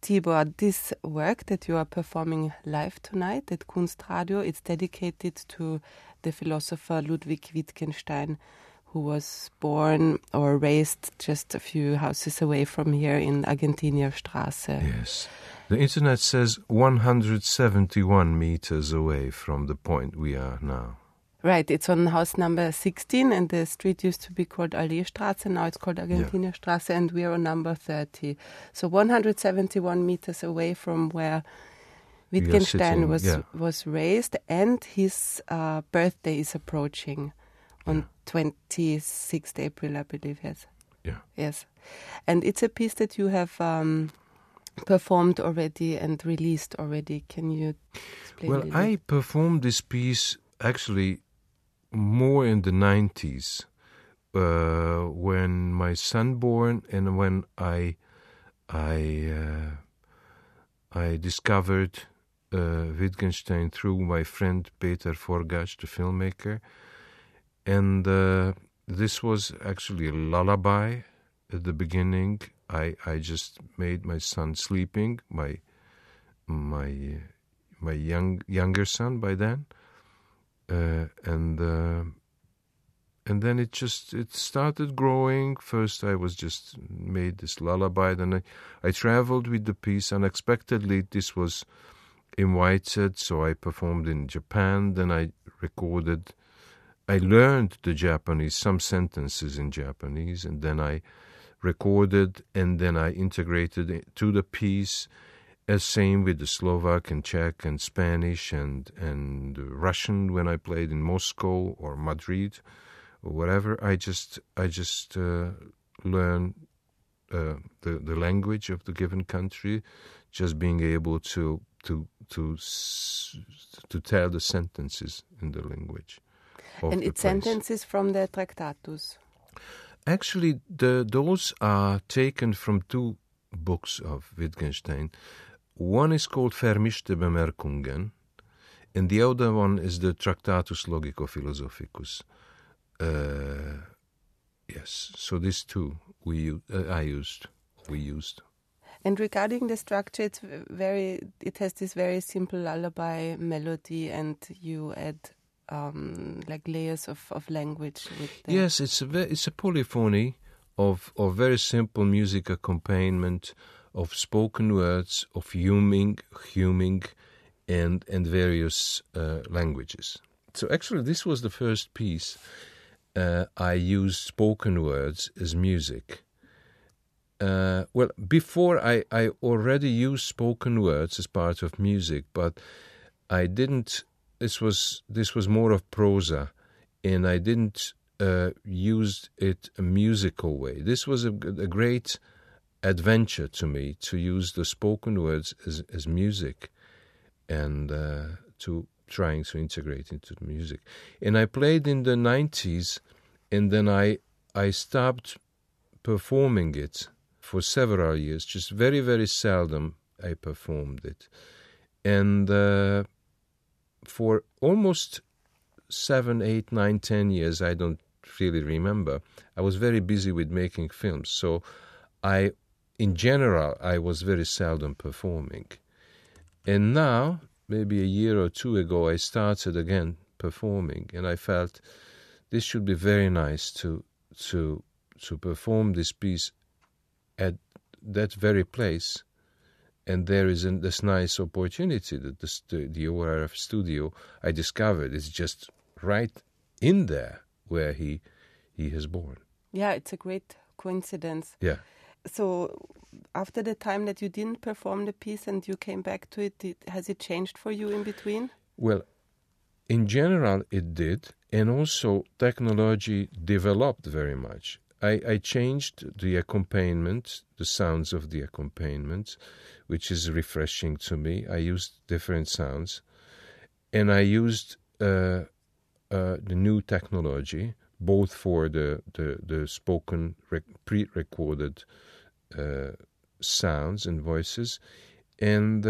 Tibor, this work that you are performing live tonight at Kunstradio, it's dedicated to the philosopher Ludwig Wittgenstein, who was born or raised just a few houses away from here in Argentinierstraße. Yes. The internet says 171 meters away from the point we are now. Right, it's on house number 16, and the street used to be called Alleestraße, now it's called Argentinierstraße, and we are on number 30. So 171 meters away from where Wittgenstein was raised, and his birthday is approaching on 26th April, I believe, yes. Yeah. Yes. And it's a piece that you have performed already and released already. Can you explain? Well, I performed this piece actually more in the 90s, when my son born and when I discovered Wittgenstein through my friend Peter Forgách, the filmmaker. And this was actually a lullaby at the beginning. I just made my son sleeping, my younger son by then. And then it started growing. First I was just made this lullaby, then I traveled with the piece. Unexpectedly this was invited, so I performed in Japan. Then I learned the Japanese, some sentences in Japanese, and then I recorded, and then I integrated it to the piece. Same with the Slovak and Czech and Spanish and Russian when I played in Moscow or Madrid or whatever. I just learned the language of the given country, just being able to tell the sentences in the language. And it's sentences from the Tractatus. Actually, those are taken from two books of Wittgenstein. One is called Vermischte Bemerkungen, and the other one is the Tractatus Logico-Philosophicus. Yes, so these two we used. And regarding the structure, it has this very simple lullaby melody, and you add like layers of language with them. Yes, it's a polyphony of very simple music accompaniment, of spoken words, of humming, and various languages. So actually, this was the first piece I used spoken words as music. Well, before I already used spoken words as part of music, but I didn't. This was more of prosa, and I didn't use it a musical way. This was a great adventure to me, to use the spoken words as music, and to trying to integrate into the music. And I played in the 90s, and then I stopped performing it for several years. Just very, very seldom I performed it. And for almost 7, 8, 9, 10 years, I don't really remember, I was very busy with making films. So in general, I was very seldom performing. And now, maybe a year or two ago, I started again performing, and I felt this should be very nice to perform this piece at that very place. And there is this nice opportunity that the ORF studio I discovered is just right in there where he is born. Yeah, it's a great coincidence. Yeah. So after the time that you didn't perform the piece and you came back to it, has it changed for you in between? Well, in general it did, and also technology developed very much. I changed the accompaniment, the sounds of the accompaniment, which is refreshing to me. I used different sounds, and I used the new technology, both for the spoken, pre-recorded sounds and voices, and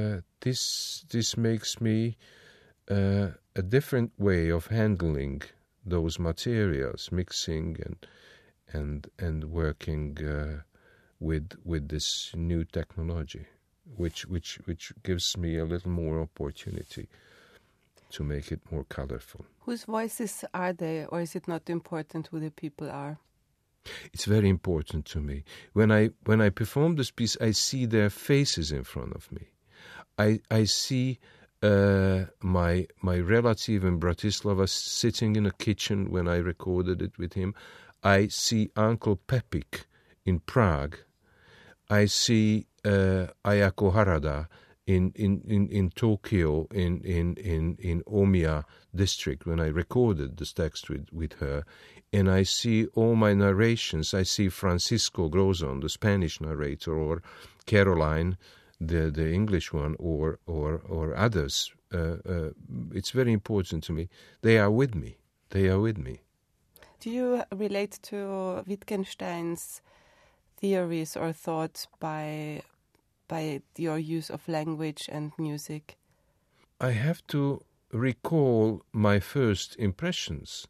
this makes me a different way of handling those materials, mixing and working with this new technology. which gives me a little more opportunity to make it more colorful. Whose voices are they, or is it not important who the people are? It's very important to me. When I perform this piece, I see their faces in front of me. I see my relative in Bratislava sitting in a kitchen when I recorded it with him. I see Uncle Pepik in Prague. I see Ayako Harada in Tokyo, in Omiya district, when I recorded this text with her. And I see all my narrations. I see Francisco Grozon, the Spanish narrator, or Caroline, the English one, or others. It's very important to me. They are with me. They are with me. Do you relate to Wittgenstein's theories or thoughts by your use of language and music? I have to recall my first impressions.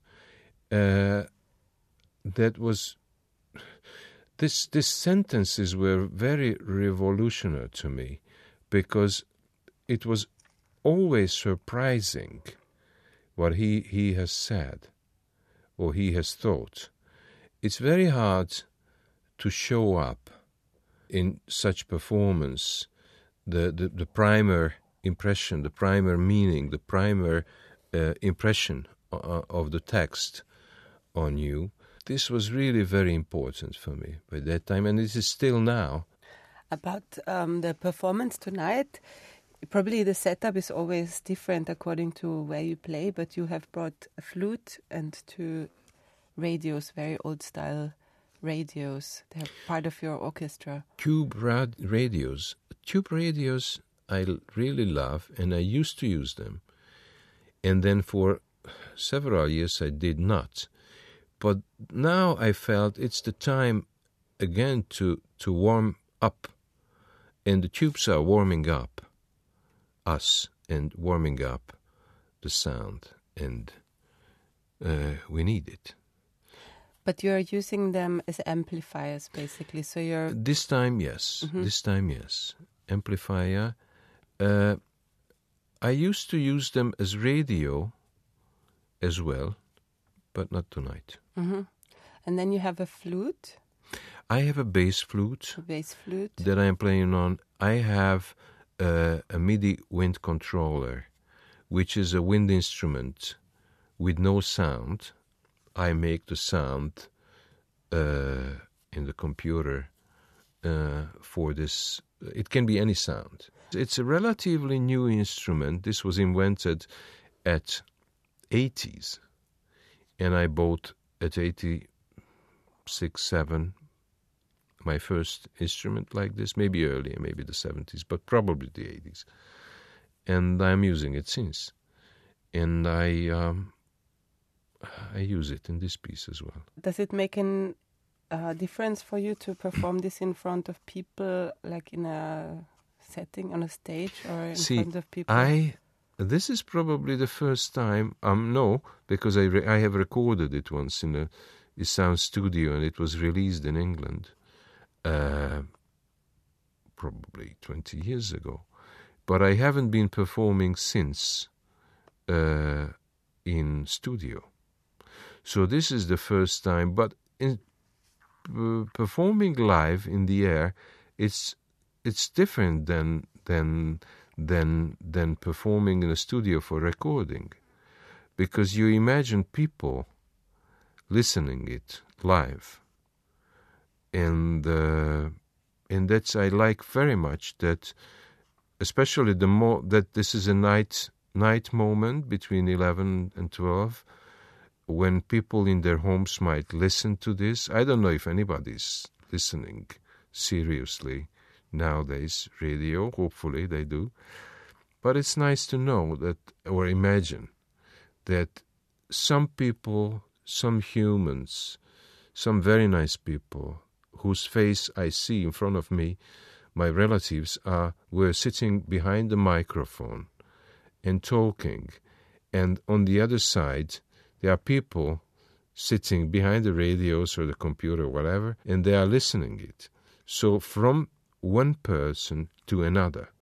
That was these sentences were very revolutionary to me, because it was always surprising what he has said or he has thought. It's very hard to show up in such performance the primer impression, the primer meaning, the primer impression of the text on you. This was really very important for me by that time, and it is still now. About the performance tonight, probably the setup is always different according to where you play, but you have brought a flute and 2 radios, very old-style radios. They're part of your orchestra. Tube radios. Tube radios I really love, and I used to use them. And then for several years I did not. But now I felt it's the time again to warm up. And the tubes are warming up us and warming up the sound. And we need it. But you're using them as amplifiers, basically. So you're... This time, yes. Mm-hmm. This time, yes. Amplifier. I used to use them as radio as well, but not tonight. Mm-hmm. And then you have a flute? I have a bass flute. A bass flute. That I am playing on. I have a MIDI wind controller, which is a wind instrument with no sound. I make the sound in the computer for this. It can be any sound. It's a relatively new instrument. This was invented at 80s, and I bought at 86, 7 my first instrument like this, maybe earlier, maybe the 70s, but probably the 80s. And I'm using it since. And I use it in this piece as well. Does it make a difference for you to perform this in front of people, like in a setting on a stage, or in front of people? This is probably the first time. No, because I have recorded it once in a sound studio, and it was released in England, probably 20 years ago. But I haven't been performing since in studio. So this is the first time. But in performing live in the air, it's different than performing in a studio for recording, because you imagine people listening it live, and that's I like very much that, especially that this is a night moment between 11 and 12, when people in their homes might listen to this. I don't know if anybody's listening seriously nowadays, radio. Hopefully they do. But it's nice to know that, or imagine, that some people, some humans, some very nice people, whose face I see in front of me, my relatives, were sitting behind the microphone and talking. And on the other side, there are people sitting behind the radios or the computer or whatever, and they are listening it. So from one person to another.